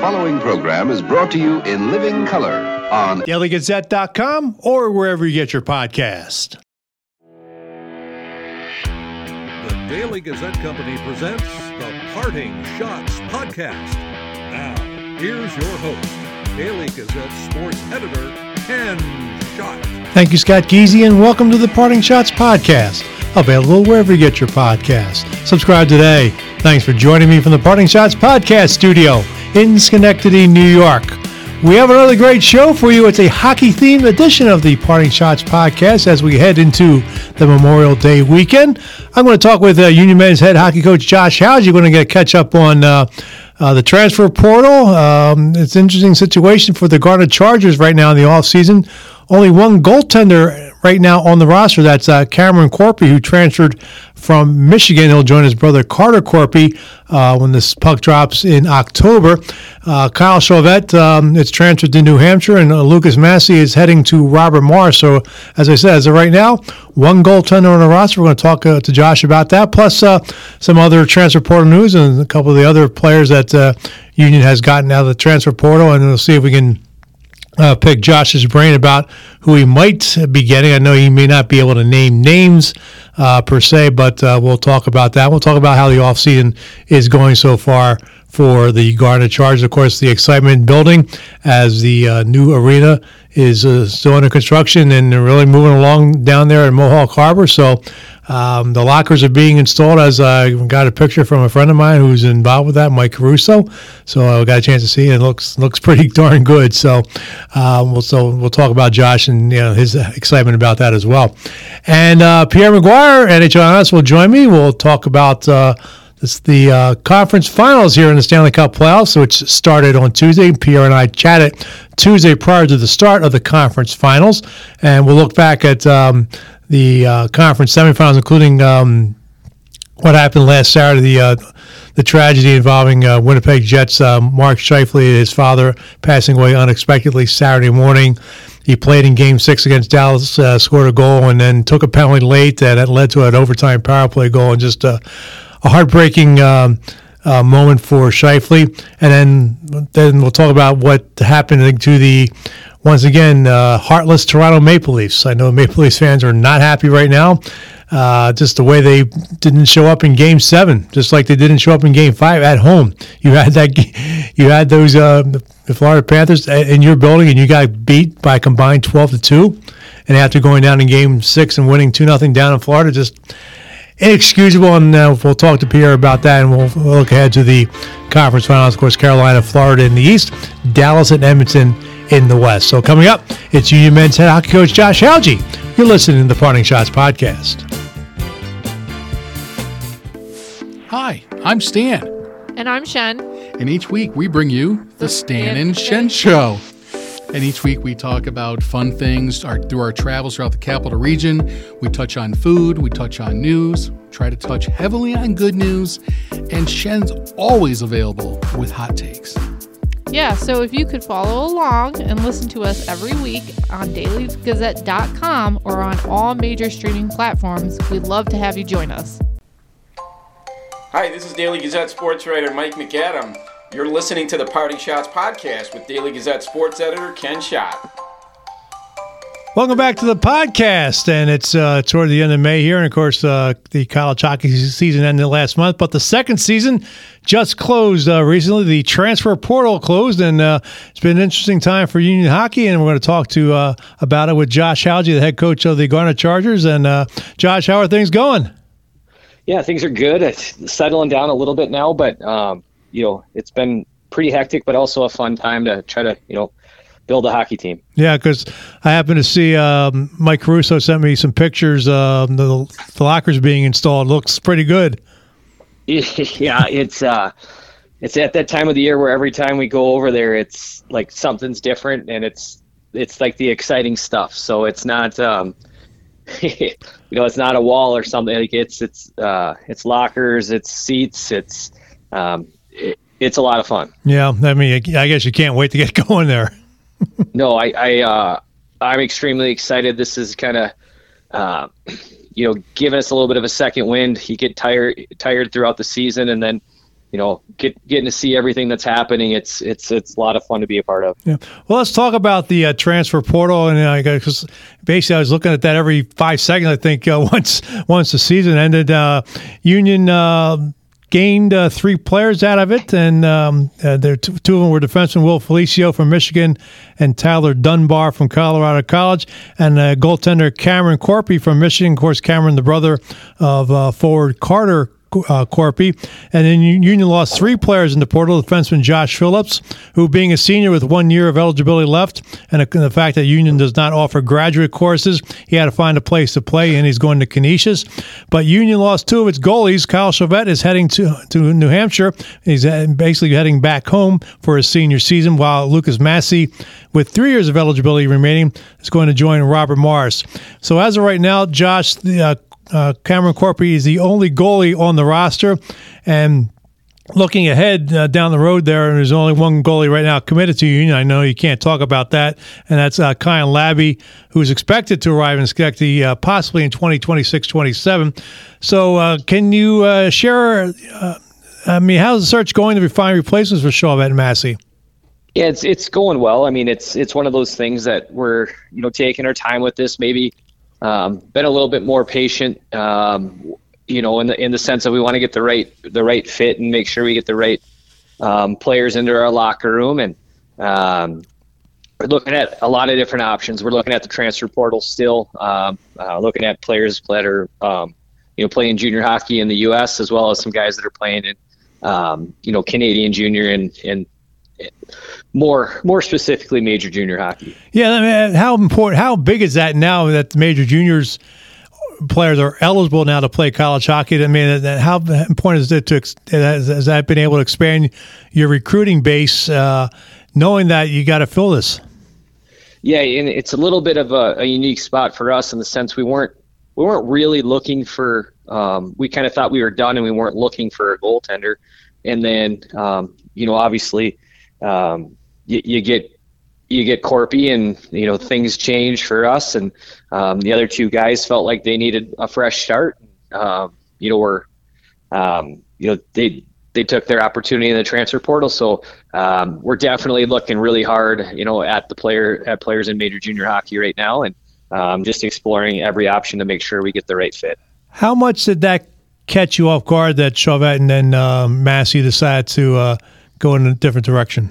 following program is brought to you in living color on DailyGazette.com or wherever you get your podcast. The Daily Gazette Company presents the Parting Shots Podcast. Now, here's your host, Daily Gazette sports editor, Ken Schott. Thank you, Scott Geezy, and welcome to the Parting Shots Podcast, available wherever you get your podcast. Subscribe today. Thanks for joining me from the Parting Shots Podcast studio in Schenectady, New York. We have another great show for you. It's a hockey-themed edition of the Parting Shots Podcast as we head into the Memorial Day weekend. I'm going to talk with Union Men's head hockey coach Josh Hauge. You're going to catch up on the transfer portal. It's an interesting situation for the Garnet Chargers right now in the offseason. Only one goaltender right now on the roster. That's Cameron Corpy, who transferred from Michigan. He'll join his brother Carter Corpy when this puck drops in October. Kyle Chauvette is transferred to New Hampshire, and Lucas Massey is heading to Robert Morris. So, as I said, as of right now, one goaltender on the roster. We're going to talk to Josh about that, plus some other transfer portal news and a couple of the other players that Union has gotten out of the transfer portal, and we'll see if we can pick Josh's brain about who he might be getting. I know he may not be able to name names per se, but we'll talk about that. We'll talk about how the offseason is going so far for the Garnet Chargers. Of course, the excitement building as the new arena is still under construction, and they're really moving along down there in Mohawk Harbor. So the lockers are being installed, as I got a picture from a friend of mine who's involved with that, Mike Caruso. So I got a chance to see it. It looks pretty darn good. So we'll talk about Josh and his excitement about that as well. And Pierre McGuire, NHL analyst, will join me. We'll talk about the conference finals here in the Stanley Cup playoffs, which started on Tuesday. Pierre and I chatted Tuesday prior to the start of the conference finals, and we'll look back at the conference semifinals, including what happened last Saturday, the tragedy involving Winnipeg Jets, Mark Scheifele, his father, passing away unexpectedly Saturday morning. He played in Game 6 against Dallas, scored a goal, and then took a penalty late that led to an overtime power play goal, and just a heartbreaking moment for Scheifele. And then we'll talk about what happened to the, once again, heartless Toronto Maple Leafs. I know Maple Leafs fans are not happy right now. Just the way they didn't show up in Game 7, just like they didn't show up in Game 5 at home. You had those the Florida Panthers in your building, and you got beat by a combined 12-2. And after going down in Game 6 and winning 2-0 down in Florida, just inexcusable. And we'll talk to Pierre about that, and we'll look ahead to the conference finals. Of course, Carolina, Florida in the East, Dallas and Edmonton in the West. So coming up, it's Union Men's head hockey coach Josh Hauge. You're listening to the Parting Shots Podcast. Hi, I'm Stan. And I'm Shen. And each week we bring you the Stan and Shen Show. And each week we talk about fun things through our travels throughout the capital region. We touch on food, we touch on news, try to touch heavily on good news, and Shen's always available with hot takes. Yeah, so if you could follow along and listen to us every week on dailygazette.com or on all major streaming platforms, we'd love to have you join us. Hi, this is Daily Gazette sports writer Mike McAdam. You're listening to the Parting Shots Podcast with Daily Gazette sports editor Ken Schott. Welcome back to the podcast, and it's toward the end of May here, and of course the college hockey season ended last month, but the second season just closed recently. The transfer portal closed, and it's been an interesting time for Union hockey, and we're going to talk to about it with Josh Hauge, the head coach of the Garnet Chargers. And Josh, how are things going? Yeah, things are good. It's settling down a little bit now, but it's been pretty hectic, but also a fun time to try to build a hockey team. Yeah, because I happened to see Mike Caruso sent me some pictures of the lockers being installed. Looks pretty good. Yeah, it's at that time of the year where every time we go over there, it's like something's different, and it's like the exciting stuff. So it's not it's not a wall or something. Like it's lockers, it's seats, it's a lot of fun. Yeah, I mean, I guess you can't wait to get going there. No, I'm extremely excited. This is kind of, giving us a little bit of a second wind. You get tired throughout the season, and then getting to see everything that's happening. It's a lot of fun to be a part of. Yeah. Well, let's talk about the transfer portal, and because basically I was looking at that every 5 seconds. I think once the season ended, Union gained 3 players out of it, and there two of them were defenseman Will Felicio from Michigan and Tyler Dunbar from Colorado College, and goaltender Cameron Corpy from Michigan. Of course, Cameron, the brother of forward Carter Corpy. And then Union lost 3 players in the portal. Defenseman Josh Phillips, who being a senior with 1 year of eligibility left, and the fact that Union does not offer graduate courses, he had to find a place to play, and he's going to Canisius. But Union lost 2 of its goalies. Kyle Chauvette is heading to New Hampshire. He's basically heading back home for his senior season, while Lucas Massey, with 3 years of eligibility remaining, is going to join Robert Morris. So as of right now, Josh, Cameron Corpy is the only goalie on the roster, and looking ahead down the road there's only one goalie right now committed to Union. I know you can't talk about that, and that's Kyan Labby, who's expected to arrive in Schenectady possibly in 2026-27. So can you share, how's the search going to find replacements for Chauvette and Massey? Yeah, it's going well. I mean, it's one of those things that we're taking our time with this. Maybe been a little bit more patient, in the sense that we want to get the right fit and make sure we get the right players into our locker room. And we're looking at a lot of different options. We're looking at the transfer portal still, looking at players that are playing junior hockey in the U.S. as well as some guys that are playing in Canadian junior and more specifically major junior hockey. Yeah, I mean, how big is that now that the major juniors players are eligible now to play college hockey? I mean, how important is it has that been able to expand your recruiting base, knowing that you got to fill this? Yeah, and it's a little bit of a unique spot for us in the sense we weren't really looking for. We kind of thought we were done, and we weren't looking for a goaltender. And then, obviously. You get Corpy, and things change for us, and the other 2 guys felt like they needed a fresh start. They took their opportunity in the transfer portal, so we're definitely looking really hard, at players in major junior hockey right now, and just exploring every option to make sure we get the right fit. How much did that catch you off guard that Chauvette and then Massey decided to go in a different direction?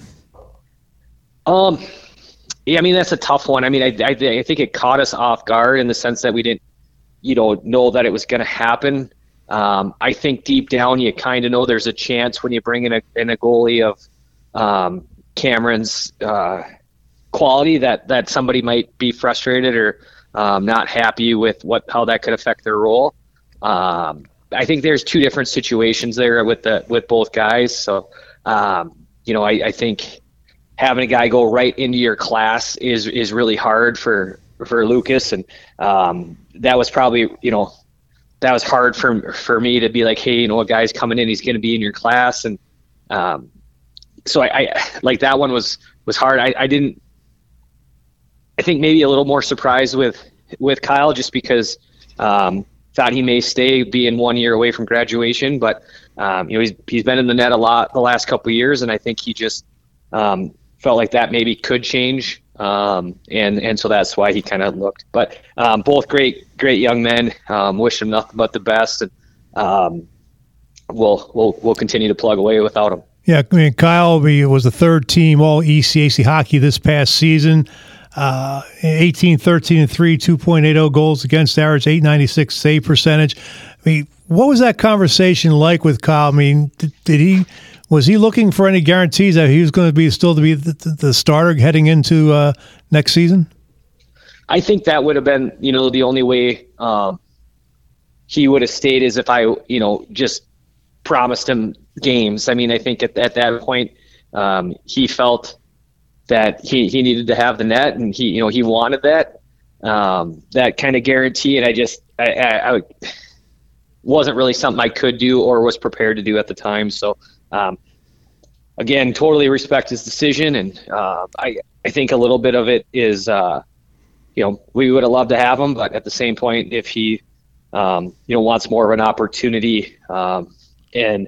Yeah, I mean, that's a tough one. I mean, I think it caught us off guard in the sense that we didn't, know that it was going to happen. I think deep down you kind of know there's a chance when you bring in a goalie of Cameron's quality that somebody might be frustrated or not happy with how that could affect their role. I think there's 2 different situations there with both guys. So. I think having a guy go right into your class is really hard for Lucas, and that was probably that was hard for me to be like, hey, a guy's coming in, he's going to be in your class, and so I like that one was hard. I think maybe a little more surprised with Kyle just because thought he may stay being 1 year away from graduation, but he's been in the net a lot the last couple of years, and I think he just felt like that maybe could change, and so that's why he kind of looked. But both great young men. Wish them nothing but the best, and we'll continue to plug away without them. Yeah, I mean, Kyle was the 3rd team All ECAC hockey this past season. 18, 13, and 3, 2.80 goals against average, .896 save percentage. I mean, what was that conversation like with Kyle? I mean, was he looking for any guarantees that he was going to be the starter heading into next season? I think that would have been, the only way he would have stayed is if I, just promised him games. I mean, I think at that point he felt that he needed to have the net, and he wanted that kind of guarantee, and I wasn't really something I could do or was prepared to do at the time. So again, totally respect his decision, and I think a little bit of it is we would have loved to have him, but at the same point, if he wants more of an opportunity and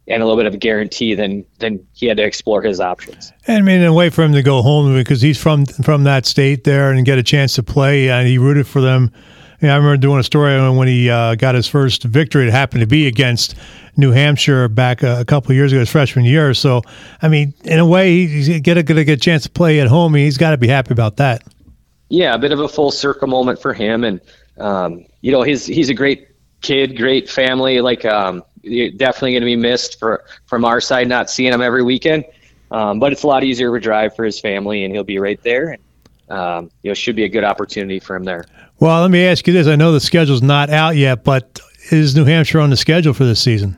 and a little bit of a guarantee, then he had to explore his options. And I mean, a way for him to go home because he's from that state there and get a chance to play, and he rooted for them. I remember doing a story on when he got his first victory. It happened to be against New Hampshire back a couple of years ago, his freshman year. So, I mean, in a way, he's going to get a chance to play at home. He's got to be happy about that. Yeah, a bit of a full circle moment for him. And, he's a great kid, great family. You're definitely going to be missed from our side, not seeing him every weekend. But it's a lot easier of a drive for his family, and he'll be right there. And, should be a good opportunity for him there. Well, let me ask you this. I know the schedule's not out yet, but is New Hampshire on the schedule for this season?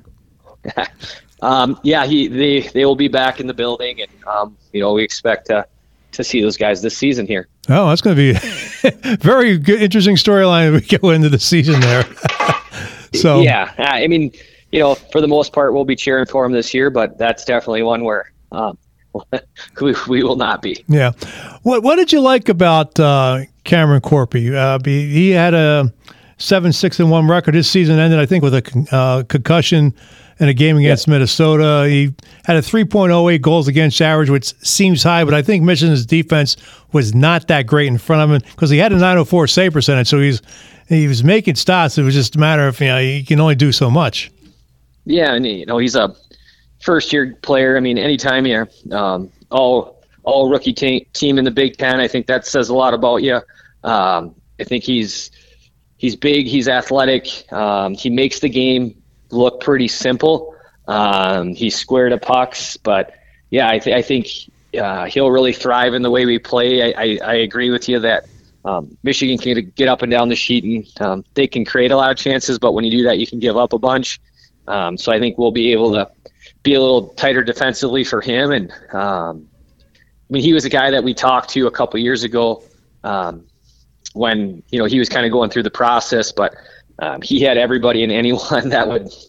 They will be back in the building, and, we expect to see those guys this season here. Oh, that's going to be a very good, interesting storyline as we go into the season there. So yeah, I mean, for the most part, we'll be cheering for him this year, but that's definitely one where we will not be. Yeah. What did you like about Cameron Corpy? He had a 7-6-1 record. His season ended, I think, with a concussion in a game against Minnesota. He had a 3.08 goals against average, which seems high, but I think Michigan's defense was not that great in front of him because he had a 904 save percentage, so he was making stops. It was just a matter of, he can only do so much. Yeah, and he's a first-year player. I mean, anytime you're all rookie team in the Big Ten, I think that says a lot about you. I think he's big, he's athletic. He makes the game look pretty simple. He's square to pucks, but yeah, I think he'll really thrive in the way we play. I agree with you that Michigan can get up and down the sheet, and they can create a lot of chances, but when you do that, you can give up a bunch. So I think we'll be able to be a little tighter defensively for him. And he was a guy that we talked to a couple years ago when he was kind of going through the process, but he had everybody and anyone that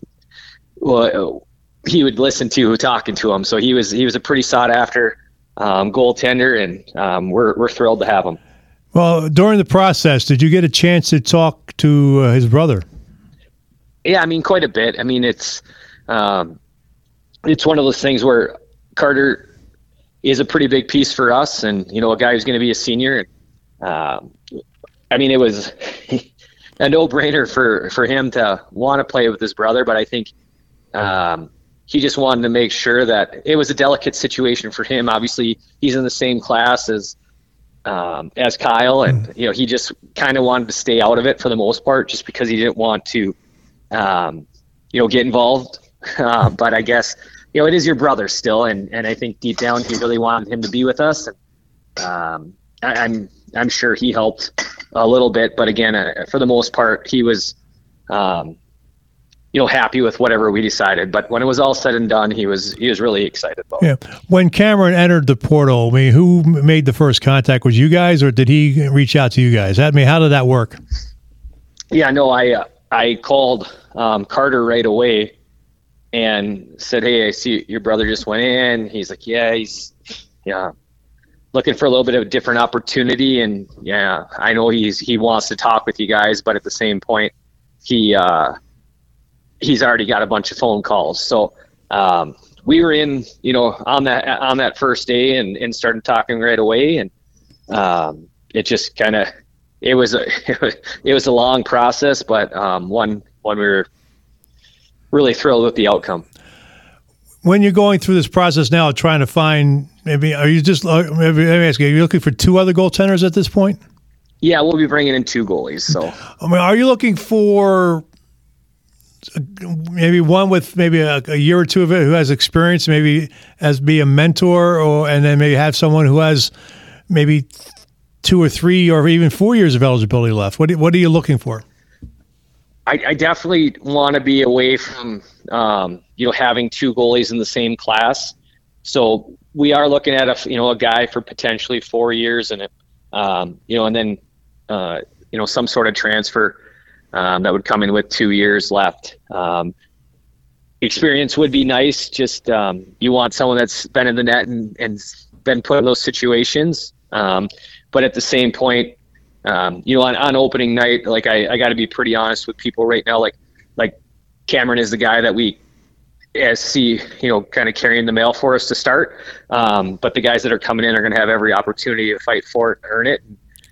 he would listen to talking to him. So he was a pretty sought after goaltender, and we're thrilled to have him. Well, during the process, did you get a chance to talk to his brother? Yeah, quite a bit. It's one of those things where Carter is a pretty big piece for us, and a guy who's going to be a senior. It was a no-brainer for him to want to play with his brother, but I think he just wanted to make sure that it was a delicate situation for him. Obviously, he's in the same class as Kyle, and he just kind of wanted to stay out of it for the most part, just because he didn't want to get involved. But I guess it is your brother still, and I think deep down he really wanted him to be with us. And I'm sure he helped a little bit, but again, for the most part, he was happy with whatever we decided. But when it was all said and done, he was really excited about it. Yeah. When Cameron entered the portal, who made the first contact? Was you guys, or did he reach out to you guys? How did that work? Yeah, no, I called Carter right away and said, "Hey, I see your brother just went in." He's like, "Yeah, he's looking for a little bit of a different opportunity, and yeah, I know he wants to talk with you guys, but at the same point, he's already got a bunch of phone calls." So we were in, on that first day and started talking right away, and it just kind of it was a long process, but one we were really thrilled with the outcome. When you're going through this process now, trying to find, let me ask you, are you looking for two other goaltenders at this point? Yeah, we'll be bringing in two goalies. So, are you looking for maybe one with maybe a year or two of it who has experience, maybe as be a mentor, and then maybe have someone who has maybe 2 or 3 or even 4 years of eligibility left? What are you looking for? I definitely want to be away from having two goalies in the same class. So we are looking at a guy for potentially 4 years, and and then some sort of transfer that would come in with 2 years left. Experience would be nice. Just you want someone that's been in the net and been put in those situations. But at the same point, on opening night, I got to be pretty honest with people right now. Like Cameron is the guy that SC, kind of carrying the mail for us to start. But the guys that are coming in are going to have every opportunity to fight for it, earn it.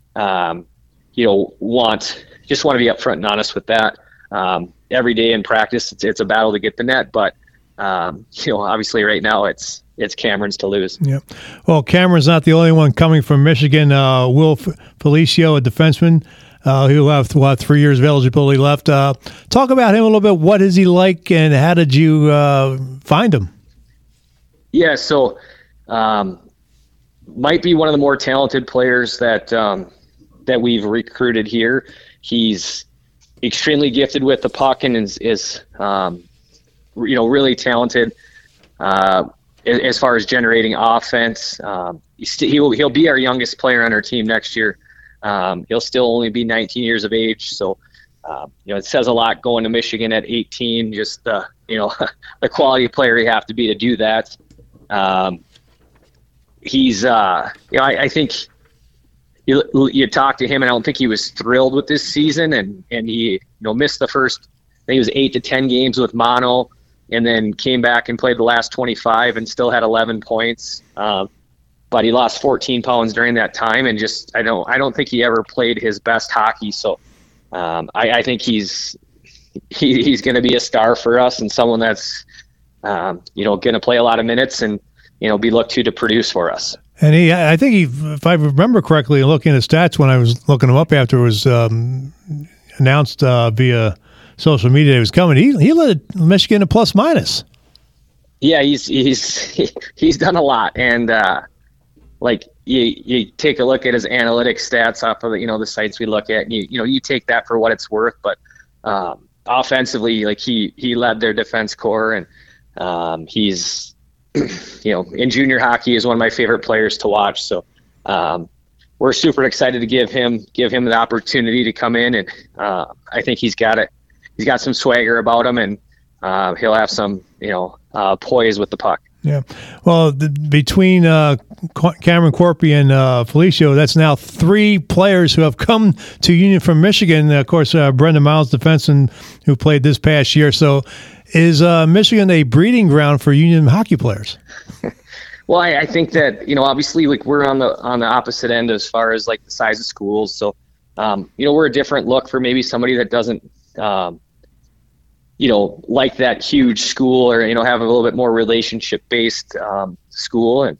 Just want to be upfront and honest with that. Every day in practice, it's a battle to get the net, but obviously right now it's Cameron's to lose. Yeah. Well, Cameron's not the only one coming from Michigan. Will Felicio, a defenseman, who have 3 years of eligibility left. Talk about him a little bit. What is he like, and how did you find him? Yeah, so might be one of the more talented players that we've recruited here. He's extremely gifted with the puck and is really talented as far as generating offense. He'll be our youngest player on our team next year. He'll still only be 19 years of age, so it says a lot going to Michigan at 18. Just the quality player you have to be to do that. He's I think you talk to him, and I don't think he was thrilled with this season, and he missed the first. I think it was 8 to 10 games with mono, and then came back and played the last 25 and still had 11 points. But he lost 14 pounds during that time, and I don't think he ever played his best hockey. So I think he's going to be a star for us, and someone that's going to play a lot of minutes and be looked to produce for us. And I think if I remember correctly, looking at his stats when I was looking him up after it was announced via social media he was coming, he led Michigan to plus minus. Yeah, he's done a lot, and you take a look at his analytics stats off of the sites we look at, and you take that for what it's worth. But offensively, he led their defense corps, and he's in junior hockey is one of my favorite players to watch. So we're super excited to give him the opportunity to come in, and I think he's got some swagger about him, and he'll have some poise with the puck. Yeah. Well, between Cameron Corpy and Felicio, that's now 3 players who have come to Union from Michigan. Of course, Brendan Miles, defenseman, who played this past year. So is Michigan a breeding ground for Union hockey players? Well, I think that, obviously, we're on the opposite end as far as the size of schools. So, we're a different look for maybe somebody that doesn't, like that huge school, or, have a little bit more relationship-based school. And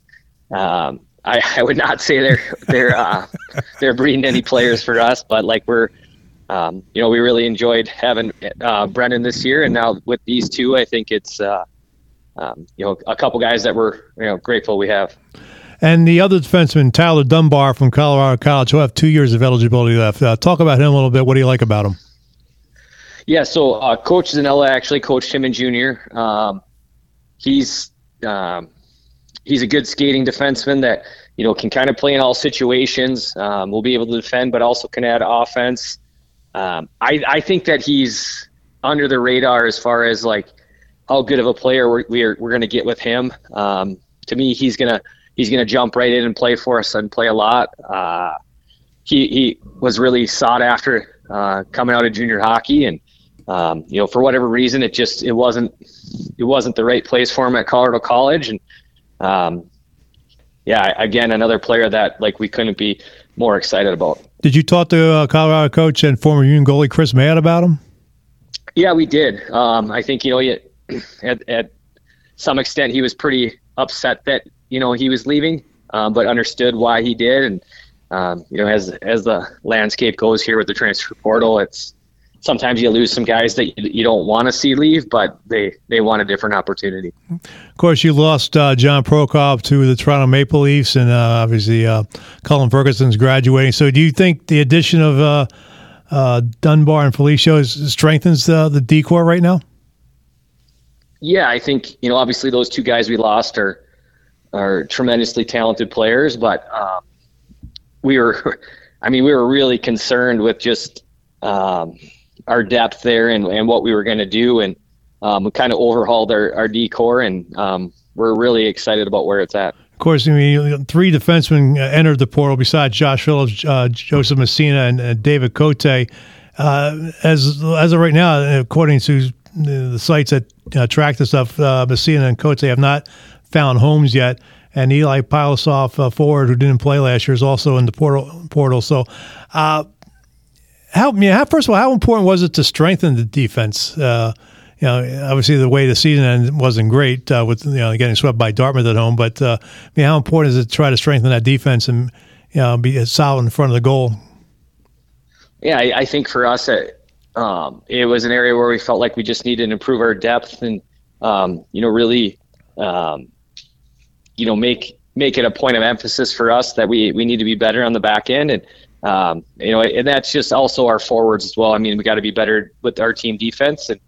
I would not say they're breeding any players for us, but we're, we really enjoyed having Brendan this year, and now with these 2, I think it's a couple guys that we're grateful we have. And the other defenseman, Tyler Dunbar from Colorado College, who have 2 years of eligibility left. Talk about him a little bit. What do you like about him? Yeah, so Coach Zanella actually coached him in junior. He's a good skating defenseman that can kind of play in all situations. Will be able to defend, but also can add offense. I think that he's under the radar as far as how good of a player we're going to get with him. To me, he's gonna jump right in and play for us and play a lot. He was really sought after coming out of junior hockey, and for whatever reason, it wasn't the right place for him at Colorado College. And again, another player that we couldn't be more excited about. Did you talk to Colorado coach and former Union goalie Chris Matt about him? Yeah, we did. I think at some extent he was pretty upset that he was leaving, but understood why he did. And as the landscape goes here with the transfer portal, it's sometimes you lose some guys that you don't want to see leave, but they want a different opportunity. Of course, you lost John Prokop to the Toronto Maple Leafs, and obviously Colin Ferguson's graduating. So do you think the addition of Dunbar and Felicio strengthens the D-corps right now? Yeah, I think, obviously those 2 guys we lost are tremendously talented players, but we were really concerned with just our depth there and what we were going to do, and we kind of overhauled our D-corps, and we're really excited about where it's at. Of course, 3 defensemen entered the portal besides Josh Phillips, Joseph Messina, and David Cote. As of right now, according to the sites that track this stuff, Messina and Coates, they have not found homes yet. And Eli Pilosoff, forward, who didn't play last year, is also in the portal. So, first of all, how important was it to strengthen the defense? Obviously the way the season ended wasn't great with getting swept by Dartmouth at home. But how important is it to try to strengthen that defense and be solid in front of the goal? Yeah, I think for us, it was an area where we felt like we just needed to improve our depth and really. Make it a point of emphasis for us that we need to be better on the back end. And, and that's just also our forwards as well. I mean, we got to be better with our team defense. And,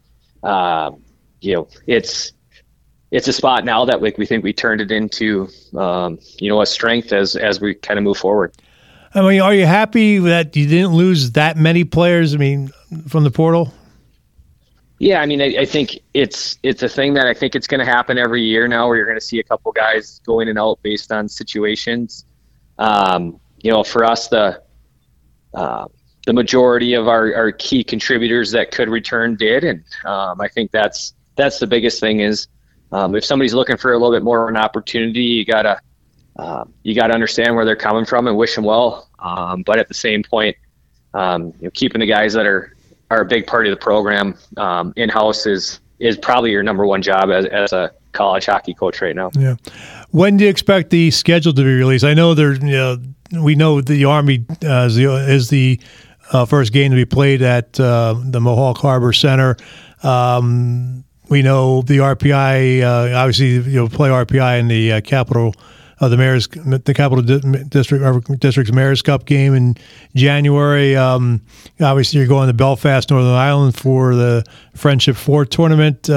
it's a spot now that we think we turned it into, a strength as we kind of move forward. I mean, are you happy that you didn't lose that many players, from the portal? Yeah, I mean, I think it's a thing that I think it's going to happen every year now, where you're going to see a couple guys go in and out based on situations. For us, the majority of our key contributors that could return did, and I think that's the biggest thing is if somebody's looking for a little bit more of an opportunity, you gotta understand where they're coming from and wish them well. But at the same point, keeping the guys that are a big part of the program in-house is probably your number one job as a college hockey coach right now. Yeah. When do you expect the schedule to be released? I know we know the Army is the first game to be played at the Mohawk Harbor Center. We know the RPI, obviously play RPI in the Capital District's Mayor's Cup game in January. Obviously, you're going to Belfast, Northern Ireland for the Friendship 4 tournament.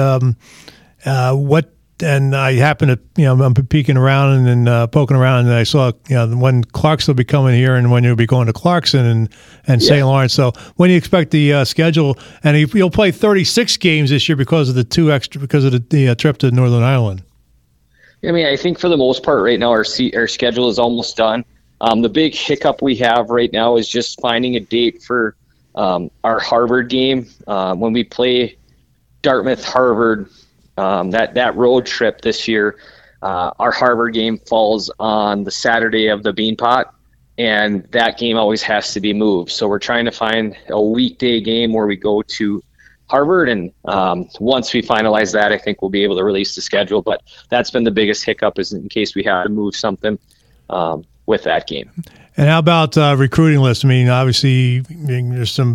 And I happened to, I'm peeking around and poking around, and I saw, when Clarksville will be coming here and when you'll be going to Clarkson and St. Lawrence. So when do you expect the schedule? And you'll play 36 games this year because of the trip to Northern Ireland. I mean, I think for the most part right now our schedule is almost done. The big hiccup we have right now is just finding a date for our Harvard game. When we play Dartmouth-Harvard, that road trip this year, our Harvard game falls on the Saturday of the Beanpot, and that game always has to be moved. So we're trying to find a weekday game where we go to Harvard, and once we finalize that, I think we'll be able to release the schedule. But that's been the biggest hiccup, is in case we have to move something with that game. And how about recruiting lists? I mean, obviously, there's some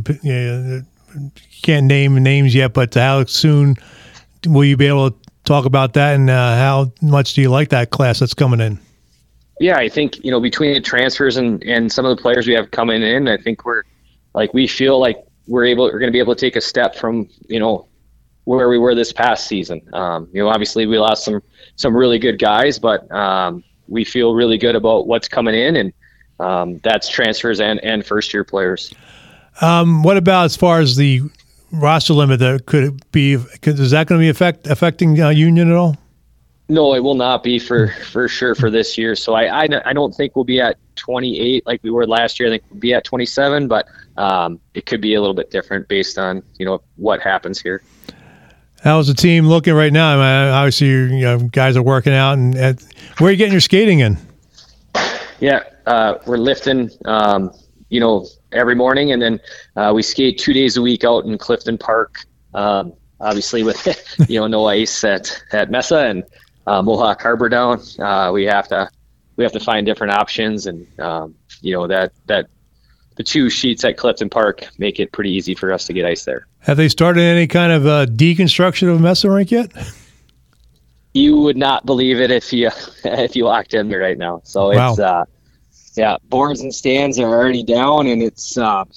can't name names yet, but how soon will you be able to talk about that, and how much do you like that class that's coming in? Yeah, I think between the transfers and some of the players we have coming in, I think we feel like we're going to be able to take a step from where we were this past season. Obviously we lost some really good guys, but we feel really good about what's coming in, and that's transfers and first year players. What about as far as the roster limit? Is that going to be affecting Union at all? No, it will not be for sure for this year. So I don't think we'll be at 28 like we were last year. I think we'll be at 27, but it could be a little bit different based on what happens here. How's the team looking right now? I mean, obviously, guys are working out, and where are you getting your skating in? Yeah, we're lifting, every morning, and then we skate 2 days a week out in Clifton Park. Obviously, with no ice at Mesa and Mohawk Harbor down, we have to find different options, and that the two sheets at Clifton Park make it pretty easy for us to get ice there. Have they started any kind of deconstruction of Mesa rink yet? You would not believe it if you walked in there right now. So wow. It's boards and stands are already down, and it's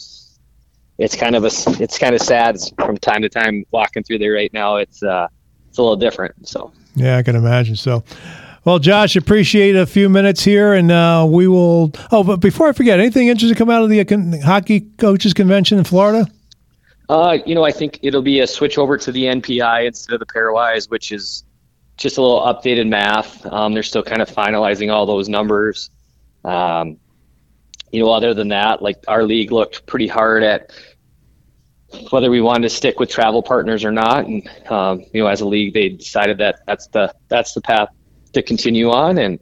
kind of sad from time to time walking through there right now. It's a little different. So yeah, I can imagine. So, well, Josh, appreciate a few minutes here, and we will. Oh, but before I forget, anything interesting come out of the hockey coaches convention in Florida? I think it'll be a switch over to the NPI instead of the pairwise, which is just a little updated math. They're still kind of finalizing all those numbers. Other than that, like our league looked pretty hard at whether we wanted to stick with travel partners or not. And, as a league, they decided that that's the path to continue on. And,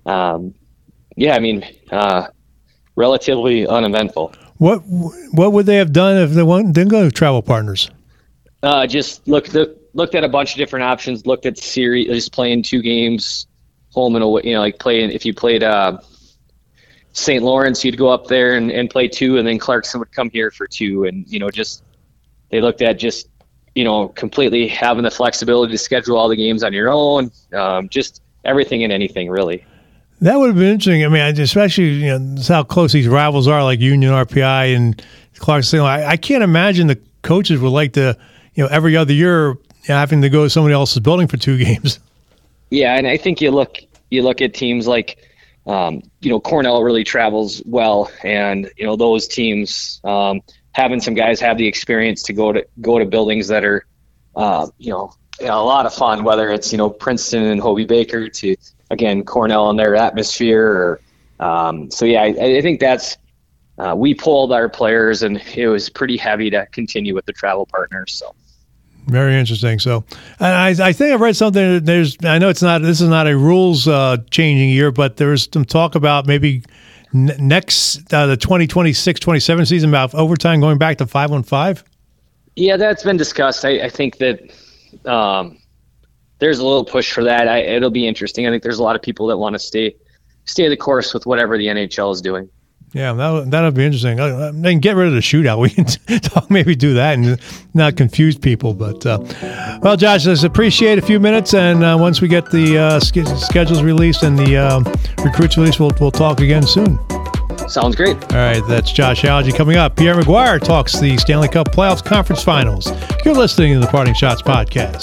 relatively uneventful. What would they have done if they didn't go to travel partners? Just looked at a bunch of different options, looked at series, just playing 2 games home and away, if you played St. Lawrence, you'd go up there and play 2, and then Clarkson would come here for 2. And, they looked at just, completely having the flexibility to schedule all the games on your own, just everything and anything, really. That would have been interesting. I mean, especially, how close these rivals are, like Union RPI and Clarkson. I can't imagine the coaches would like to, every other year having to go to somebody else's building for 2 games. Yeah, and I think you look at teams like, Cornell really travels well, and those teams having some guys have the experience to go to buildings that are, a lot of fun. Whether it's Princeton and Hobie Baker to again Cornell and their atmosphere. I think that's we pulled our players, and it was pretty heavy to continue with the travel partners. So. Very interesting. So, I think I've read something. I know this is not a rules changing year, but there's some talk about maybe next the 2026-27 season about overtime going back to 5-on-5. Yeah, that's been discussed. I think that there's a little push for that. It'll be interesting. I think there's a lot of people that want to stay the course with whatever the NHL is doing. Yeah, that'll be interesting. Then get rid of the shootout. We can maybe do that and not confuse people. But, well, Josh, let's appreciate a few minutes. And once we get the schedules released and the recruits released, we'll talk again soon. Sounds great. All right, that's Josh Algie. Coming up, Pierre McGuire talks the Stanley Cup Playoffs Conference Finals. You're listening to the Parting Shots Podcast.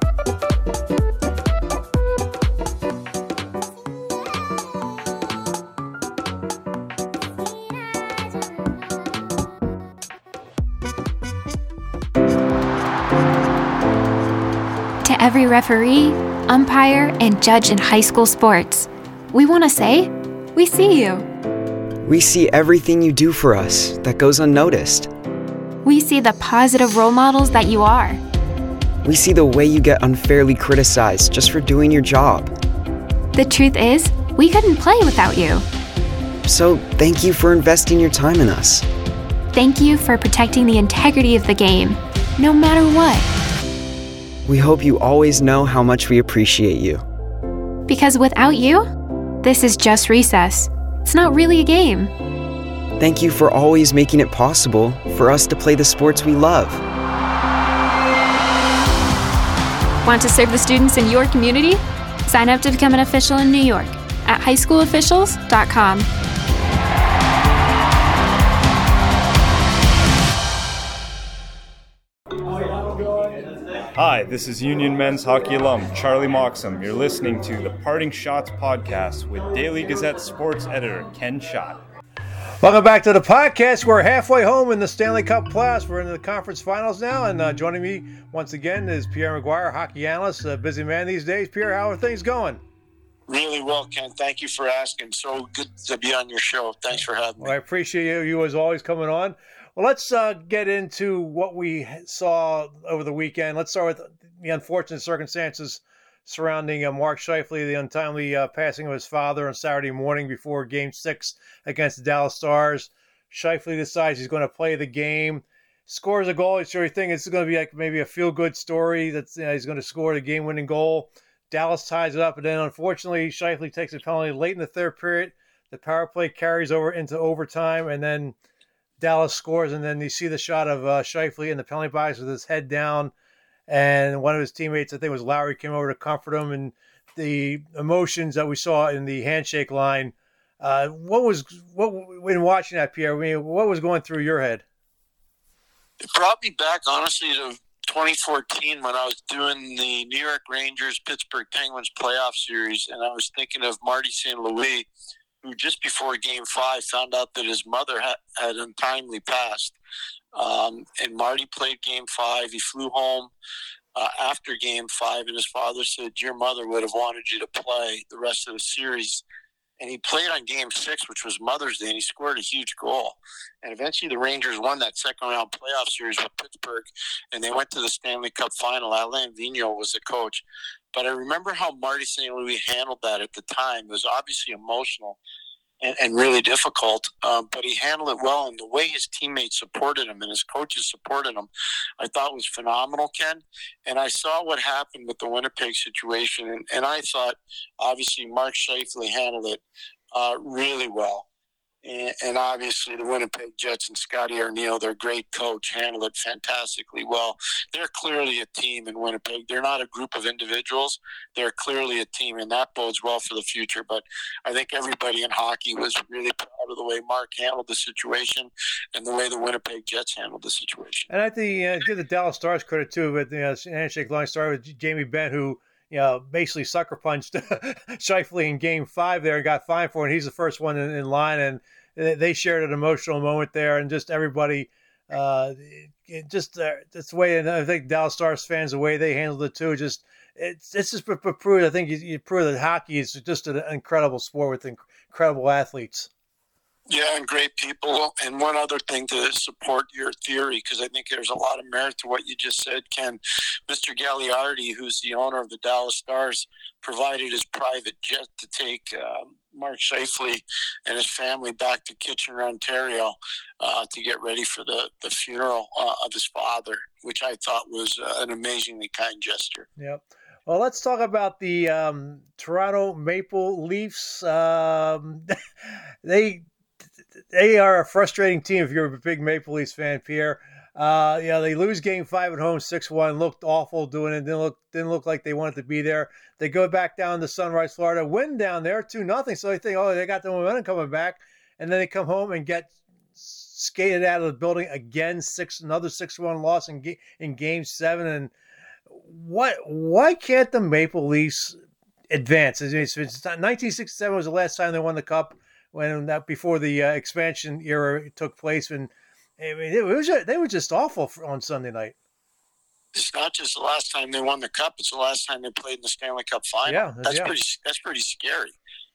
Every referee, umpire, and judge in high school sports, we want to say, we see you. We see everything you do for us that goes unnoticed. We see the positive role models that you are. We see the way you get unfairly criticized just for doing your job. The truth is, we couldn't play without you. So thank you for investing your time in us. Thank you for protecting the integrity of the game, no matter what. We hope you always know how much we appreciate you. Because without you, this is just recess. It's not really a game. Thank you for always making it possible for us to play the sports we love. Want to serve the students in your community? Sign up to become an official in New York at highschoolofficials.com. Hi, this is Union men's hockey alum Charlie Moxham. You're listening to the Parting Shots podcast with Daily Gazette sports editor Ken Schott. Welcome back to the podcast. We're halfway home in the Stanley Cup playoffs. We're in the conference finals now, and joining me once again is Pierre McGuire, hockey analyst, a busy man these days. Pierre, how are things going? Really well, Ken. Thank you for asking. So good to be on your show. Thanks for having me. Well, I appreciate you as always coming on. Well, let's get into what we saw over the weekend. Let's start with the unfortunate circumstances surrounding Mark Scheifele, the untimely passing of his father on Saturday morning before Game 6 against the Dallas Stars. Scheifele decides he's going to play the game, scores a goal. So you think it's going to be like maybe a feel-good story that he's going to score the game-winning goal. Dallas ties it up, and then unfortunately Scheifele takes a penalty late in the third period. The power play carries over into overtime, and then Dallas scores, and then you see the shot of Scheifele in the penalty box with his head down, and one of his teammates, I think it was Lowry, came over to comfort him, and the emotions that we saw in the handshake line. When watching that, Pierre, I mean, what was going through your head? It brought me back, honestly, to 2014 when I was doing the New York Rangers-Pittsburgh Penguins playoff series, and I was thinking of Marty St. Louis, who just before Game 5 found out that his mother had untimely passed. And Marty played Game 5. He flew home after Game 5, and his father said, your mother would have wanted you to play the rest of the series. And he played on Game 6, which was Mother's Day, and he scored a huge goal. And eventually the Rangers won that second-round playoff series with Pittsburgh, and they went to the Stanley Cup final. Alain Vigneault was the coach. But I remember how Marty St. Louis handled that at the time. It was obviously emotional and really difficult, but he handled it well. And the way his teammates supported him and his coaches supported him, I thought was phenomenal, Ken. And I saw what happened with the Winnipeg situation, and I thought, obviously, Mark Scheifele handled it really well. And obviously the Winnipeg Jets and Scotty Arniel, their great coach, handled it fantastically well. They're clearly a team in Winnipeg. They're not a group of individuals. They're clearly a team, and that bodes well for the future. But I think everybody in hockey was really proud of the way Mark handled the situation and the way the Winnipeg Jets handled the situation. And I think give the Dallas Stars credit, too, with handshake line started with Jamie Benn, who basically sucker punched Scheifele in Game 5 there and got fined for it. He's the first one in line, and they shared an emotional moment there, and just everybody, that's the way. And I think Dallas Stars fans, the way they handled it too, it's just prove. I think you prove that hockey is just an incredible sport with incredible athletes. Yeah, and great people. And one other thing to support your theory, because I think there's a lot of merit to what you just said, Ken. Mr. Gagliardi, who's the owner of the Dallas Stars, provided his private jet to take Mark Scheifele and his family back to Kitchener, Ontario, to get ready for the funeral of his father, which I thought was an amazingly kind gesture. Yep. Well, let's talk about the Toronto Maple Leafs. They are a frustrating team if you're a big Maple Leafs fan, Pierre. They lose Game 5 at home, 6-1. Looked awful doing it. Didn't look like they wanted to be there. They go back down to Sunrise, Florida, win down there 2-0. So they think, they got the momentum coming back, and then they come home and get skated out of the building again. Another 6-1 loss in Game 7. And why can't the Maple Leafs advance? It's 1967 was the last time they won the Cup. Before the expansion era took place, and they were just awful on Sunday night. It's not just the last time they won the Cup; it's the last time they played in the Stanley Cup final. Yeah, that's pretty scary.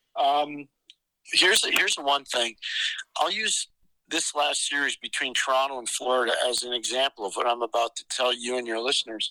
Here's the one thing. I'll use this last series between Toronto and Florida as an example of what I'm about to tell you and your listeners.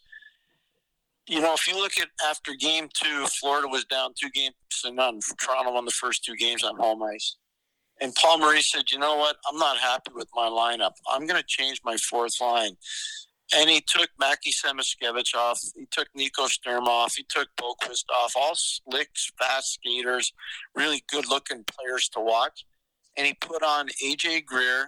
If you look at after Game 2, Florida was down 2-0. Toronto won the first 2 games on home ice. And Paul Maurice said, you know what? I'm not happy with my lineup. I'm going to change my fourth line. And he took Maki Semiskevich off. He took Nico Sturm off. He took Boquist off. All slick, fast skaters, really good-looking players to watch. And he put on A.J. Greer.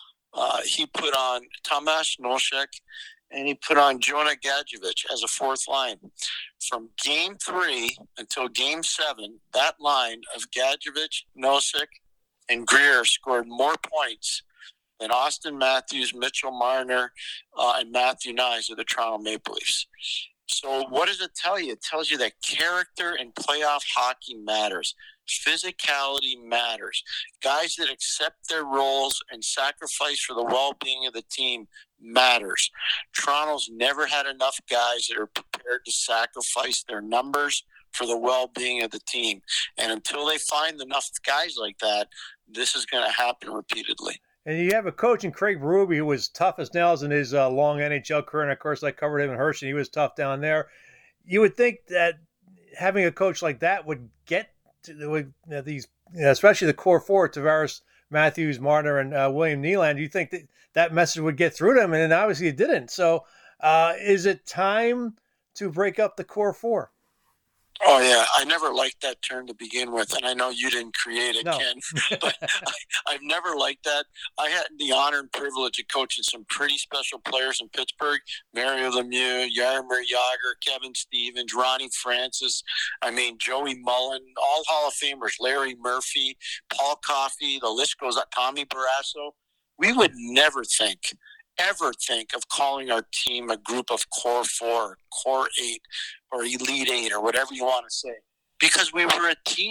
He put on Tomasz Nosek. And he put on Jonah Gadjevich as a fourth line. From Game 3 until Game 7, that line of Gadjevich, Nosek, and Greer scored more points than Austin Matthews, Mitchell Marner, and Matthew Nyes of the Toronto Maple Leafs. So what does it tell you? It tells you that character in playoff hockey matters. Physicality matters. Guys that accept their roles and sacrifice for the well-being of the team matters. Toronto's never had enough guys that are prepared to sacrifice their numbers for the well-being of the team. And until they find enough guys like that, this is going to happen repeatedly. And you have a coach in Craig Berube who was tough as nails in his long NHL career. And, of course, I covered him in Hershey. He was tough down there. You would think that having a coach like that would get to these, especially the core four, Tavares, Matthews, Marner, and William Nylander. You think that message would get through to them, and obviously it didn't. So is it time to break up the core four? Oh, yeah. I never liked that term to begin with, and I know you didn't create it, no. Ken. But I've never liked that. I had the honor and privilege of coaching some pretty special players in Pittsburgh. Mario Lemieux, Jaromir Jagr, Kevin Stevens, Ronnie Francis, Joey Mullen, all Hall of Famers, Larry Murphy, Paul Coffey, the list goes on, Tommy Barrasso. We would never ever think of calling our team a group of core 4, core 8, or elite 8, or whatever you want to say, because we were a team.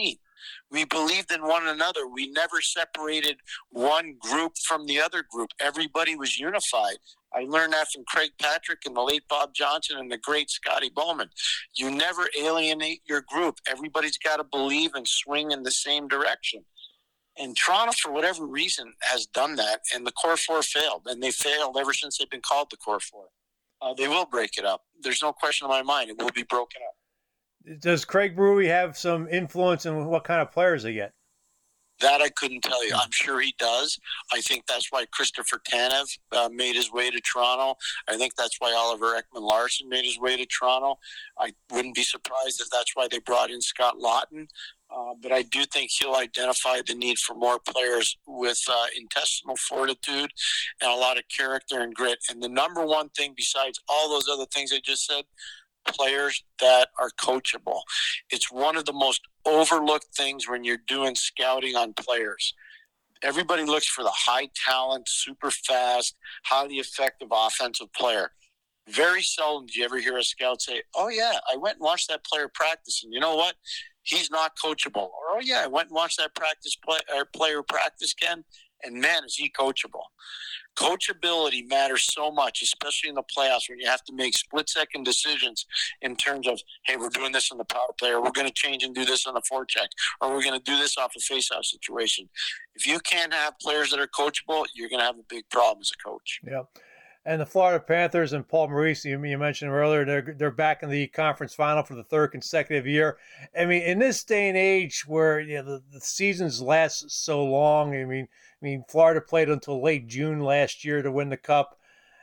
We believed in one another. We never separated one group from the other group. Everybody was unified. I learned that from Craig Patrick and the late Bob Johnson and the great Scotty Bowman. You never alienate your group. Everybody's got to believe and swing in the same direction. And Toronto, for whatever reason, has done that, and the Core Four failed. And they failed ever since they've been called the Core Four. They will break it up. There's no question in my mind. It will be broken up. Does Craig Brewery have some influence in what kind of players they get? That I couldn't tell you. I'm sure he does. I think that's why Christopher Tanev made his way to Toronto. I think that's why Oliver Ekman-Larsson made his way to Toronto. I wouldn't be surprised if that's why they brought in Scott Laughton. But I do think he'll identify the need for more players with intestinal fortitude and a lot of character and grit. And the number one thing besides all those other things I just said, players that are coachable. It's one of the most overlooked things when you're doing scouting on players. Everybody looks for the high talent, super fast, highly effective offensive player. Very seldom do you ever hear a scout say, oh yeah, I went and watched that player practice, and you know what? He's not coachable. Or, oh yeah, I went and watched that player practice, Ken, and man, is he coachable. Coachability matters so much, especially in the playoffs when you have to make split-second decisions in terms of, hey, we're doing this on the power play, or we're going to change and do this on the forecheck, or we're going to do this off a face-off situation. If you can't have players that are coachable, you're going to have a big problem as a coach. Yeah. And the Florida Panthers and Paul Maurice, you mentioned earlier, they're back in the conference final for the third consecutive year. I mean, in this day and age where the seasons last so long, I mean, Florida played until late June last year to win the Cup.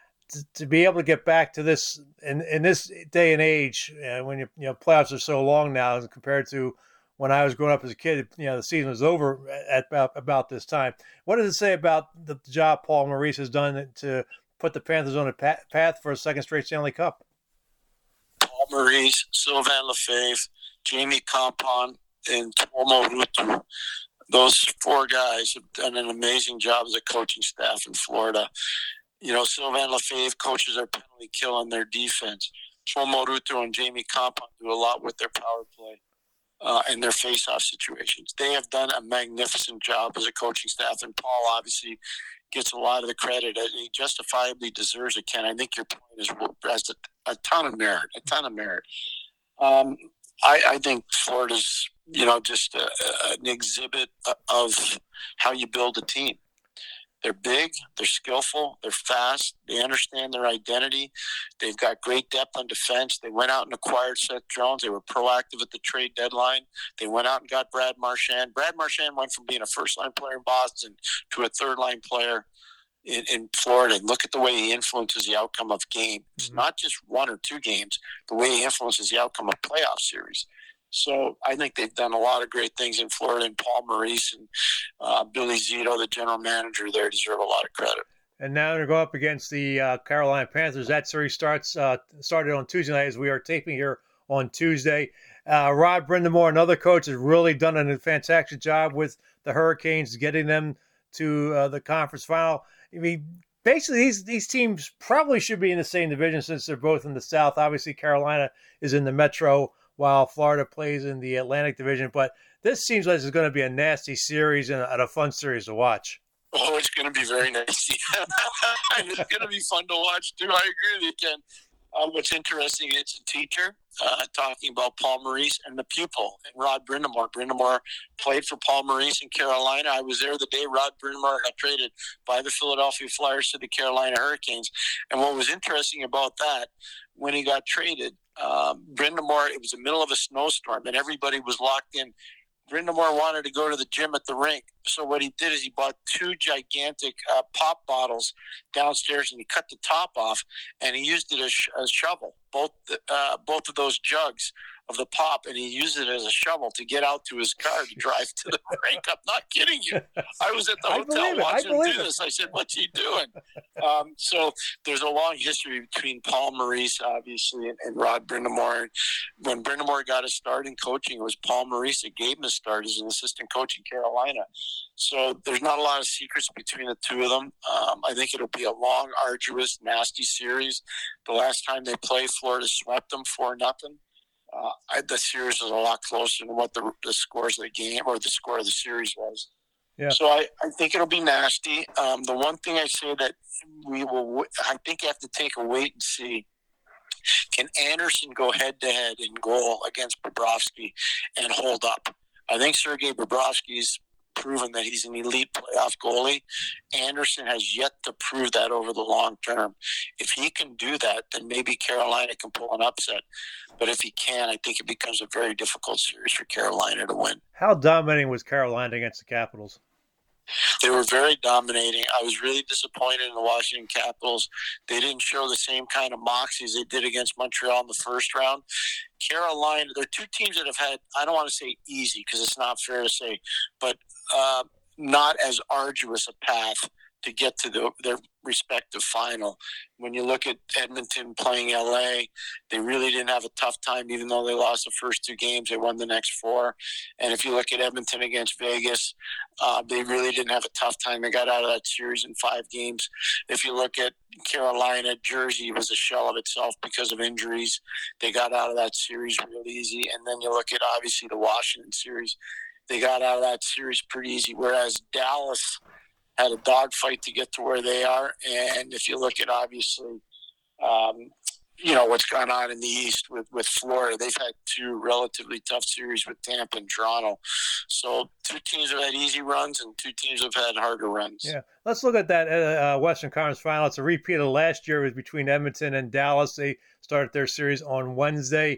To be able to get back to this in this day and age, when playoffs are so long now compared to when I was growing up as a kid, the season was over at about this time. What does it say about the job Paul Maurice has done to put the Panthers on a path for a second straight Stanley Cup? Paul Maurice, Sylvain Lefebvre, Jamie Compon, and Tuomo Ruutu. Those four guys have done an amazing job as a coaching staff in Florida. Sylvain Lefebvre coaches their penalty kill on their defense. Tuomo Ruutu and Jamie Compon do a lot with their power play and their face-off situations. They have done a magnificent job as a coaching staff, and Paul obviously gets a lot of the credit, and he justifiably deserves it, Ken. I think your point has a ton of merit, I think Florida's, just an exhibit of how you build a team. They're big, they're skillful, they're fast, they understand their identity. They've got great depth on defense. They went out and acquired Seth Jones. They were proactive at the trade deadline. They went out and got Brad Marchand. Brad Marchand went from being a first-line player in Boston to a third-line player in Florida. And look at the way he influences the outcome of games. Mm-hmm. Not just one or two games, the way he influences the outcome of playoff series. So I think they've done a lot of great things in Florida, and Paul Maurice and Billy Zito, the general manager there, deserve a lot of credit. And now they're going up against the Carolina Panthers. That series started on Tuesday night as we are taping here on Tuesday. Rod Brind'Amour, another coach, has really done a fantastic job with the Hurricanes, getting them to the conference final. I mean, basically, these teams probably should be in the same division since they're both in the South. Obviously, Carolina is in the Metro, while Florida plays in the Atlantic Division. But this seems like it's going to be a nasty series and a fun series to watch. Oh, it's going to be very nasty. It's going to be fun to watch, too. I agree with you, Ken. What's interesting, it's a teacher talking about Paul Maurice and the pupil, and Rod Brind'Amour. Brind'Amour played for Paul Maurice in Carolina. I was there the day Rod Brind'Amour got traded by the Philadelphia Flyers to the Carolina Hurricanes. And what was interesting about that, when he got traded, Brind'Amour, it was the middle of a snowstorm, and everybody was locked in. Brind'Amour wanted to go to the gym at the rink. So what he did is he bought two gigantic pop bottles downstairs, and he cut the top off, and he used it as a shovel, both of those jugs of the pop, and he used it as a shovel to get out to his car to drive to the rink. I'm not kidding you. I was at the hotel watching him do this. I said, what's he doing? So there's a long history between Paul Maurice, obviously, and Rod Brind'Amour. When Brind'Amour got his start in coaching, it was Paul Maurice that gave him his start as an assistant coach in Carolina. So there's not a lot of secrets between the two of them. I think it'll be a long, arduous, nasty series. The last time they played, Florida swept them 4-0. the series was a lot closer than what the scores of the game or the score of the series was. Yeah. So I think it'll be nasty. The one thing I say that I think you have to take a wait and see. Can Anderson go head-to-head in goal against Bobrovsky and hold up? I think Sergei Bobrovsky's proven that he's an elite playoff goalie. Anderson has yet to prove that over the long term. If he can do that, then maybe Carolina can pull an upset. But if he can, I think it becomes a very difficult series for Carolina to win. How dominating was Carolina against the Capitals? They were very dominating. I was really disappointed in the Washington Capitals. They didn't show the same kind of moxie as they did against Montreal in the first round. Carolina, they're two teams that have had, I don't want to say easy because it's not fair to say, but not as arduous a path to get to their respective final. When you look at Edmonton playing LA, they really didn't have a tough time, even though they lost the first 2 games. They won the next 4. And if you look at Edmonton against Vegas, they really didn't have a tough time. They got out of that series in 5 games. If you look at Carolina, Jersey was a shell of itself because of injuries. They got out of that series real easy. And then you look at, obviously, the Washington series. They got out of that series pretty easy, whereas Dallas had a dogfight to get to where they are. And if you look at, obviously, what's gone on in the East with Florida, they've had 2 relatively tough series with Tampa and Toronto. So 2 teams have had easy runs and 2 teams have had harder runs. Yeah. Let's look at that Western Conference final. It's a repeat of last year. It was between Edmonton and Dallas. They started their series on Wednesday.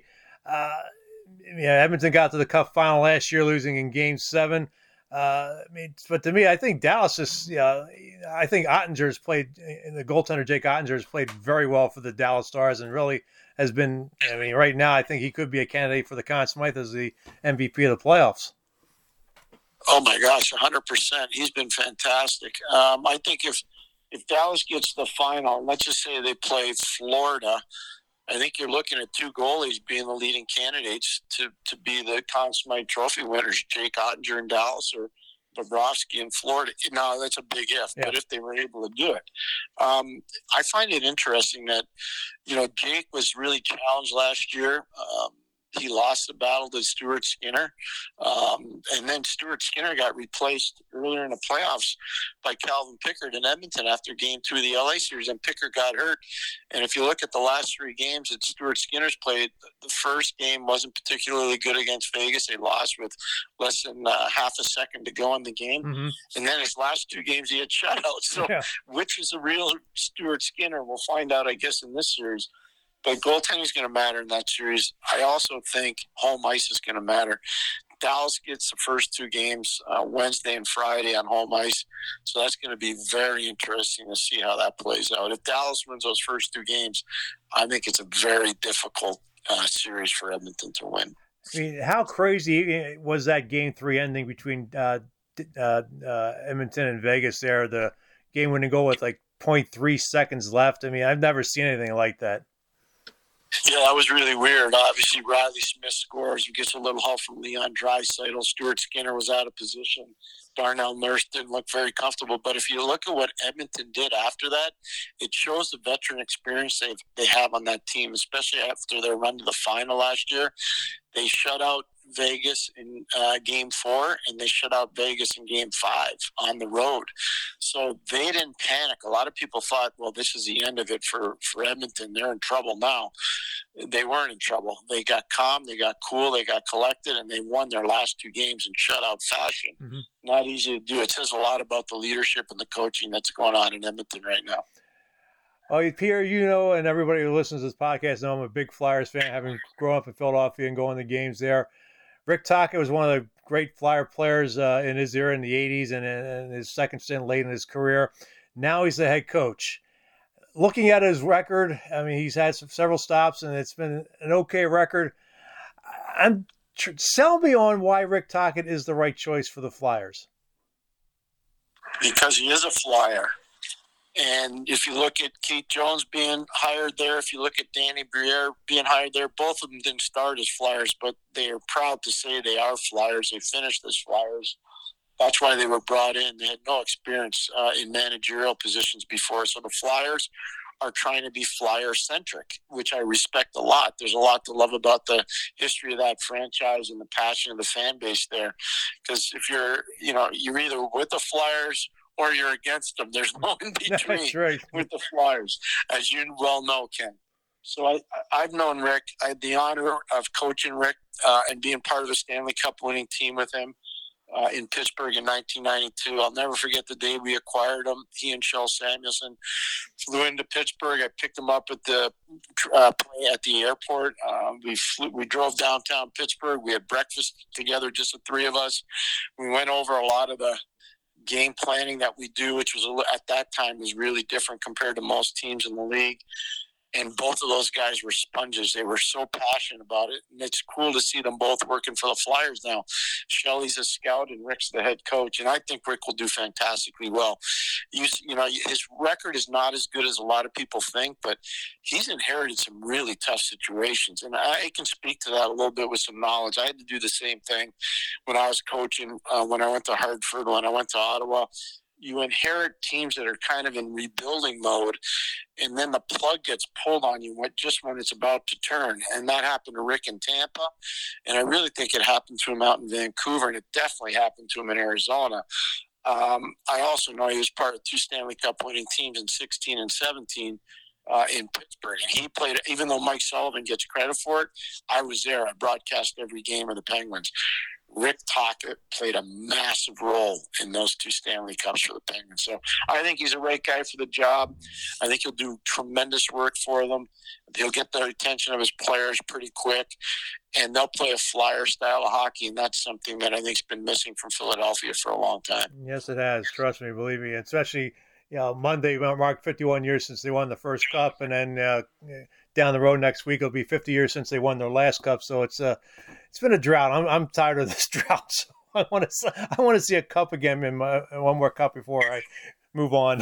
Edmonton got to the Cup final last year, losing in Game 7. But to me, I think Dallas is. I think Ottinger's played. The goaltender Jake Ottinger has played very well for the Dallas Stars, and really has been. Right now, I think he could be a candidate for the Conn Smythe as the MVP of the playoffs. Oh my gosh, 100%. He's been fantastic. I think if Dallas gets to the final, let's just say they play Florida, I think you're looking at 2 goalies being the leading candidates to be the Conn Smythe Trophy winners, Jake Ottinger in Dallas or Bobrovsky in Florida. Now, that's a big if, but if they were able to do it. I find it interesting that, Jake was really challenged last year. He lost the battle to Stuart Skinner. And then Stuart Skinner got replaced earlier in the playoffs by Calvin Pickard in Edmonton after Game 2 of the LA series, and Pickard got hurt. And if you look at the last 3 games that Stuart Skinner's played, the first game wasn't particularly good against Vegas. They lost with less than half a second to go in the game. Mm-hmm. And then his last 2 games, he had shutouts. So which is the real Stuart Skinner? We'll find out, I guess, in this series. But goaltending is going to matter in that series. I also think home ice is going to matter. Dallas gets the first 2 games Wednesday and Friday on home ice. So that's going to be very interesting to see how that plays out. If Dallas wins those first 2 games, I think it's a very difficult series for Edmonton to win. How crazy was that Game 3 ending between Edmonton and Vegas there? The game-winning goal with 0.3 seconds left. I've never seen anything like that. Yeah, that was really weird. Obviously, Riley Smith scores. He gets a little help from Leon Draisaitl. Stuart Skinner was out of position. Darnell Nurse didn't look very comfortable. But if you look at what Edmonton did after that, it shows the veteran experience they have on that team, especially after their run to the final last year. They shut out Vegas in Game 4, and they shut out Vegas in Game 5 on the road. So they didn't panic. A lot of people thought, well, this is the end of it for Edmonton. They're in trouble now. They weren't in trouble. They got calm, they got cool, they got collected, and they won their last 2 games in shutout fashion. Mm-hmm. Not easy to do. It says a lot about the leadership and the coaching that's going on in Edmonton right now. Well, Pierre, and everybody who listens to this podcast know I'm a big Flyers fan, having grown up in Philadelphia and going to games there. Rick Tocchet was one of the great Flyer players in his era in the 80s and his second stint late in his career. Now he's the head coach. Looking at his record, he's had several stops, and it's been an okay record. Sell me on why Rick Tocchet is the right choice for the Flyers. Because he is a Flyer. And if you look at Keith Jones being hired there, if you look at Danny Briere being hired there, both of them didn't start as Flyers, but they are proud to say they are Flyers. They finished as Flyers. That's why they were brought in. They had no experience in managerial positions before. So the Flyers are trying to be Flyer-centric, which I respect a lot. There's a lot to love about the history of that franchise and the passion of the fan base there. Because if you're either with the Flyers or you're against them. There's no in between. That's right. With the Flyers, as you well know, Ken. So I've known Rick. I had the honor of coaching Rick and being part of the Stanley Cup winning team with him in Pittsburgh in 1992. I'll never forget the day we acquired him. He and Shel Samuelson flew into Pittsburgh. I picked him up at the airport. We drove downtown Pittsburgh. We had breakfast together, just the three of us. We went over a lot of the game planning that we do, which was at that time was really different compared to most teams in the league. And both of those guys were sponges. They were so passionate about it. And it's cool to see them both working for the Flyers now. Shelley's a scout and Rick's the head coach. And I think Rick will do fantastically well. His record is not as good as a lot of people think, but he's inherited some really tough situations. And I can speak to that a little bit with some knowledge. I had to do the same thing when I was coaching, when I went to Hartford, when I went to Ottawa. You inherit teams that are kind of in rebuilding mode, and then the plug gets pulled on you just when it's about to turn. And that happened to Rick in Tampa, and I really think it happened to him out in Vancouver, and it definitely happened to him in Arizona. I also know he was part of 2 Stanley Cup winning teams in 16 and 17 in Pittsburgh. And he played, even though Mike Sullivan gets credit for it, I was there. I broadcast every game of the Penguins. Rick Tocchet played a massive role in those 2 Stanley Cups for the Penguins. So I think he's a right guy for the job. I think he'll do tremendous work for them. He'll get the attention of his players pretty quick, and they'll play a Flyer style of hockey, and that's something that I think's been missing from Philadelphia for a long time. Yes, it has. Trust me, believe me. Especially, Monday marked 51 years since they won the first Cup, and then down the road next week it'll be 50 years since they won their last Cup. So it's been a drought. I'm tired of this drought. So I want to see a Cup again, in one more Cup before I move on.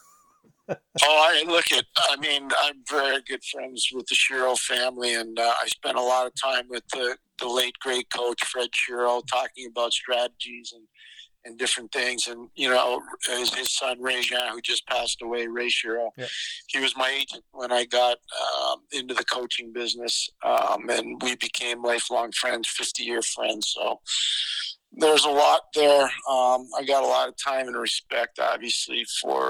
I'm very good friends with the Shiro family, and I spent a lot of time with the late great coach Fred Shiro talking about strategies and different things. And his son Ray Jean, who just passed away, Ray Shiro, he was my agent when I got into the coaching business, and we became lifelong friends, 50-year friends. So there's a lot there. I got a lot of time and respect, obviously, for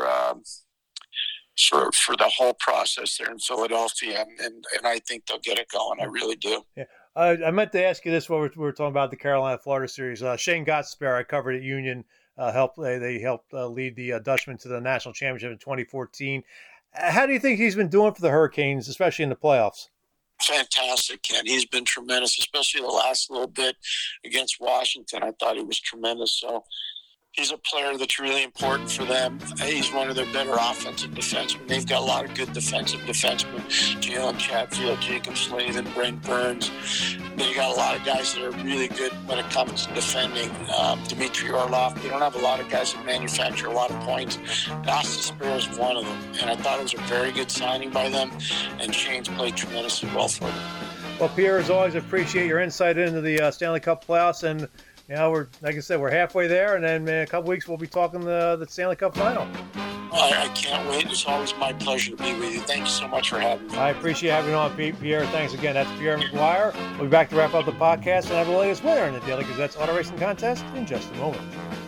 the whole process there in Philadelphia, and I think they'll get it going. I really do. Yeah. I meant to ask you this while we were talking about the Carolina-Florida series. Shane Gostisbehere, I covered at Union, helped lead the Dutchman to the national championship in 2014. How do you think he's been doing for the Hurricanes, especially in the playoffs? Fantastic, Ken. He's been tremendous, especially the last little bit against Washington. I thought he was tremendous. So he's a player that's really important for them. He's one of their better offensive defensemen. They've got a lot of good defensive defensemen. Jalen Chatfield, Jacob Slavin, Brent Burns. They got a lot of guys that are really good when it comes to defending. Dmitry Orlov. They don't have a lot of guys that manufacture a lot of points. Gostisbehere is one of them. And I thought it was a very good signing by them. And Shane's played tremendously well for them. Well, Pierre, as always, appreciate your insight into the Stanley Cup playoffs. And we're, like I said, we're halfway there, and then in a couple weeks we'll be talking the Stanley Cup final. I can't wait. It's always my pleasure to be with you. Thank you so much for having me. I appreciate having you on, Pierre. Thanks again. That's Pierre McGuire. We'll be back to wrap up the podcast and have the latest winner in the Daily Gazette's auto racing contest in just a moment.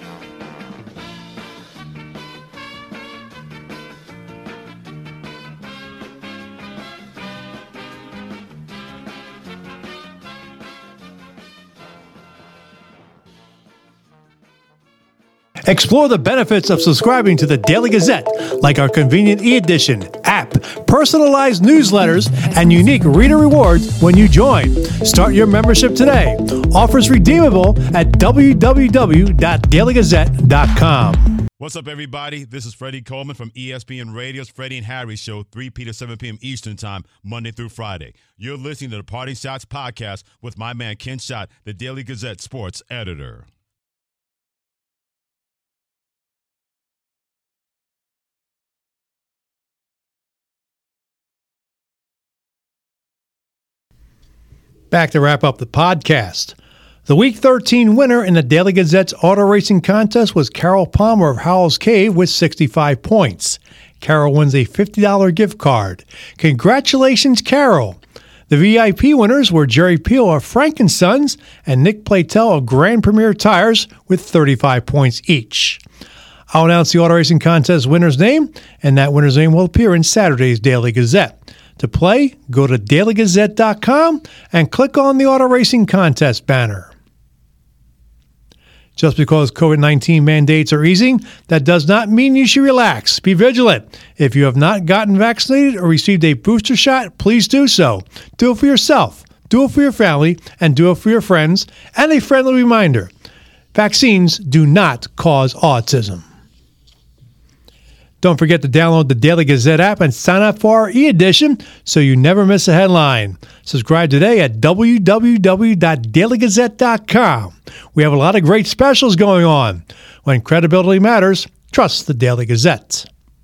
Explore the benefits of subscribing to the Daily Gazette, like our convenient e-edition, app, personalized newsletters, and unique reader rewards when you join. Start your membership today. Offers redeemable at www.dailygazette.com. What's up, everybody? This is Freddie Coleman from ESPN Radio's Freddie and Harry Show, 3 p. to 7 p.m. Eastern Time, Monday through Friday. You're listening to the Parting Shots podcast with my man Ken Schott, the Daily Gazette sports editor. Back to wrap up the podcast. The Week 13 winner in the Daily Gazette's auto racing contest was Carol Palmer of Howell's Cave with 65 points. Carol wins a $50 gift card. Congratulations, Carol. The VIP winners were Jerry Peel of Frank & Sons and Nick Platel of Grand Premier Tires with 35 points each. I'll announce the auto racing contest winner's name, and that winner's name will appear in Saturday's Daily Gazette. To play, go to dailygazette.com and click on the auto racing contest banner. Just because COVID-19 mandates are easing, that does not mean you should relax. Be vigilant. If you have not gotten vaccinated or received a booster shot, please do so. Do it for yourself, do it for your family, and do it for your friends. And a friendly reminder, vaccines do not cause autism. Don't forget to download the Daily Gazette app and sign up for our e-edition so you never miss a headline. Subscribe today at www.dailygazette.com. We have a lot of great specials going on. When credibility matters, trust the Daily Gazette.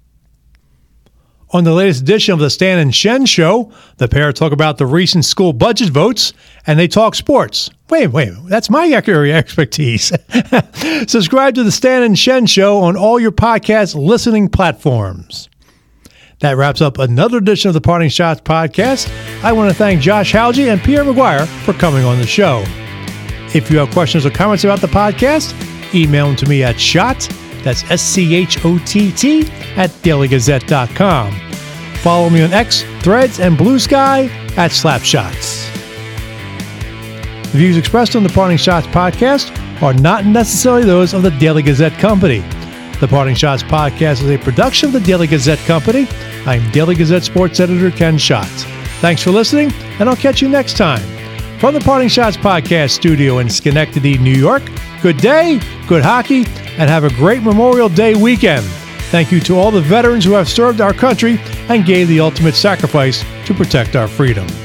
On the latest edition of the Stan and Shen Show, the pair talk about the recent school budget votes, and they talk sports. Wait, that's my area of expertise. Subscribe to the Stan and Shen Show on all your podcast listening platforms. That wraps up another edition of the Parting Shots podcast. I want to thank Josh Halge and Pierre McGuire for coming on the show. If you have questions or comments about the podcast, email them to me at SCHOTT, that's SCHOTT, at dailygazette.com. Follow me on X, Threads, and Blue Sky at Slapshots. The views expressed on the Parting Shots podcast are not necessarily those of the Daily Gazette Company. The Parting Shots podcast is a production of the Daily Gazette Company. I'm Daily Gazette Sports Editor Ken Schott. Thanks for listening, and I'll catch you next time. From the Parting Shots podcast studio in Schenectady, New York, good day, good hockey, and have a great Memorial Day weekend. Thank you to all the veterans who have served our country and gave the ultimate sacrifice to protect our freedom.